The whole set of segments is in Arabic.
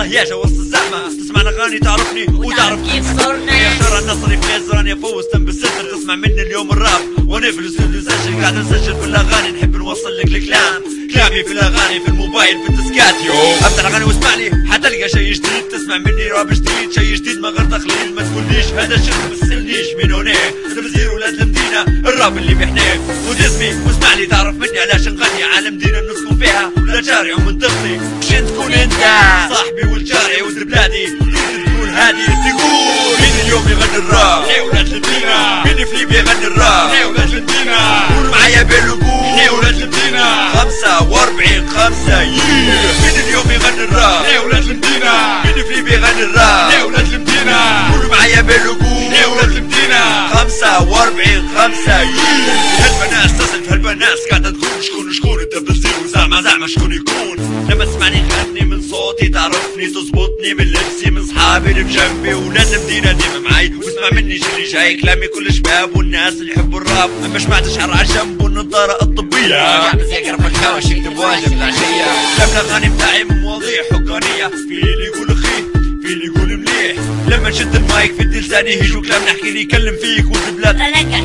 بهياجة وسط الزحمة، تسمعنا اغاني تعرفني وتعرف كيف صرنا. يا شرع النصري في نزران يا فوز تم بالستر، تسمع مني اليوم الراب وانا في الاستوديو نسجل، قاعد نسجل في الاغاني، نحب نوصل لك الكلام، كلامي في الاغاني في الموبايل في الديسكات. افتح الاغاني واسمعني حتلقى شيء جديد، تسمع مني راب جديد، شيء جديد ما غير تقليد، ما تقوليش هذا الشيء ما تسالنيش من هونيه، تبزير ولاد المدينة الراب اللي بيحنيه، ودسمي واسمع لي تعرف مني علاش نغني على مدينة نسكن فيها ولا شارع ومنطقتي، شن تكون انت صاحبي والجاري ولد بلادي، تقول هادي تقول مين اليوم يغني الراب؟ يا ولاد المدينة. مين في ليبيا يغني الراب؟ يا ولاد المدينة. قول معايا بالقول يا ولاد المدينة. 45 5 مين اليوم يغني الراب؟ يا ولاد المدينة. مين في ليبيا يغني الراب؟ يا ولاد المدينة. قول معايا بالقول يا ولاد المدينة. 45 5 هالبناس تصل هالبناس قاعدة تقول شكون انت بالزيرو، زعما شكون يكون، لما تسمعني غني من صوتي تعرفني، تظبطني من لبسي من صحابي اللي بجنبي، ولاد المدينة ديما معاي، واسمع مني شي اللي جاي، كلامي كل شباب والناس اللي يحبوا الراب، ما سمعتش شعر على جنب والنظارة الطبية، قاعد بذاكر في الحوش يكتب واجب العشية، كلام الاغاني بتاعي من مواضيع حقانية، في اللي يقول اخي في اللي يقول مليح، لما نشد المايك في لساني يجوا كلام نحكي لي يكلم فيك ولد بلاد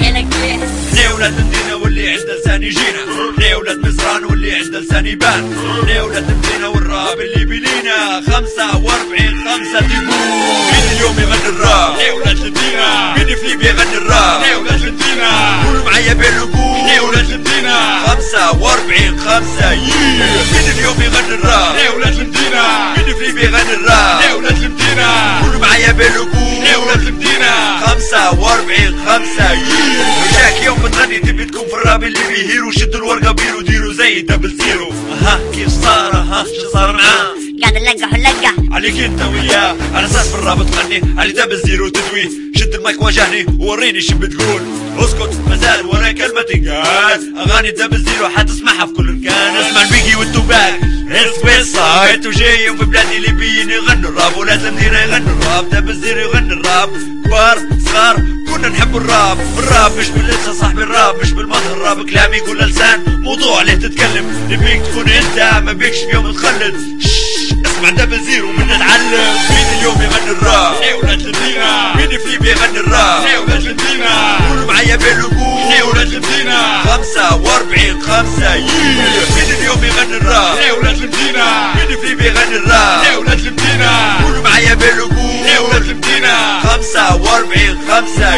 يا ولاد المدينة واللي عنده لسان يجينا، يا ولاد مزران واللي عنده لسان يبان، يا ولاد المدينة والراب اللي بيلينا، 45 5 تقول مين اليوم يغني الراب؟ يا ولاد المدينة. مين في ليبيا يغني الراب؟ يا ولاد المدينة. قولوا معايا بالقول يا ولاد المدينة. 45 5 مين اليوم يغني الراب؟ يا ولاد المدينة. مين في ليبيا يغني الراب؟ يا ولاد المدينة. قولوا معايا بالقول يا ولاد المدينة. 45 5 وجاك يوم بتغني تبي تكون في الراب اللي بيهيرو، شدوا الورقة بيرو ديروا زي دبل زيرو، كيف صار شو صار معاه؟ قاعد نلقح عليك انت وياه، على اساس في الراب تغني علي دبل زيرو تدوي، شد المايك واجهني ووريني شو بتقول، اسكت مازال وراي كلمة تنقال، اغاني دبل زيرو حتسمعها في كل مكان، اسمع البيجي والتوباك سويس سايد، وجايين في بلادي ليبيين يغنوا الراب، ولاد المدينة يغنوا الراب، دبل زيرو يغني الراب، كبار صغار كنا نحب الراب مش باللسه صاحبي، الراب مش بالمظهر، الراب كلامي يقول لسان موضوع عليه تتكلم، نبيك تكون انت ما بيكش بيوم تخلد، اسمع دبل زيرو من نتعلم، مين اليوم يغني الراب؟ يا ولاد المدينة. مين في ليبيا يغني الراب؟ يا ولاد المدينة. قولوا معايا بالقول يا ولاد المدينة. 45 5 مين اليوم يغني الراب؟ يا ولاد المدينة. مين في ليبيا يغني الراب؟ يا ولاد المدينة. قولوا معايا بالقول يا ولاد المدينة. 45 5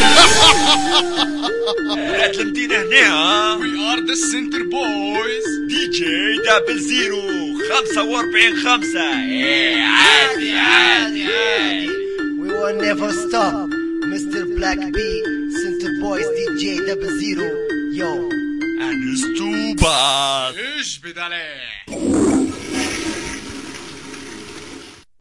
ولاد المدينة هنا. We are the center boys. DJ دبل زيرو 45 5 عادي. We will never stop. Mr. Black B, Center Boys, DJ Double Zero, yo. And it's too bad. ايش بدالي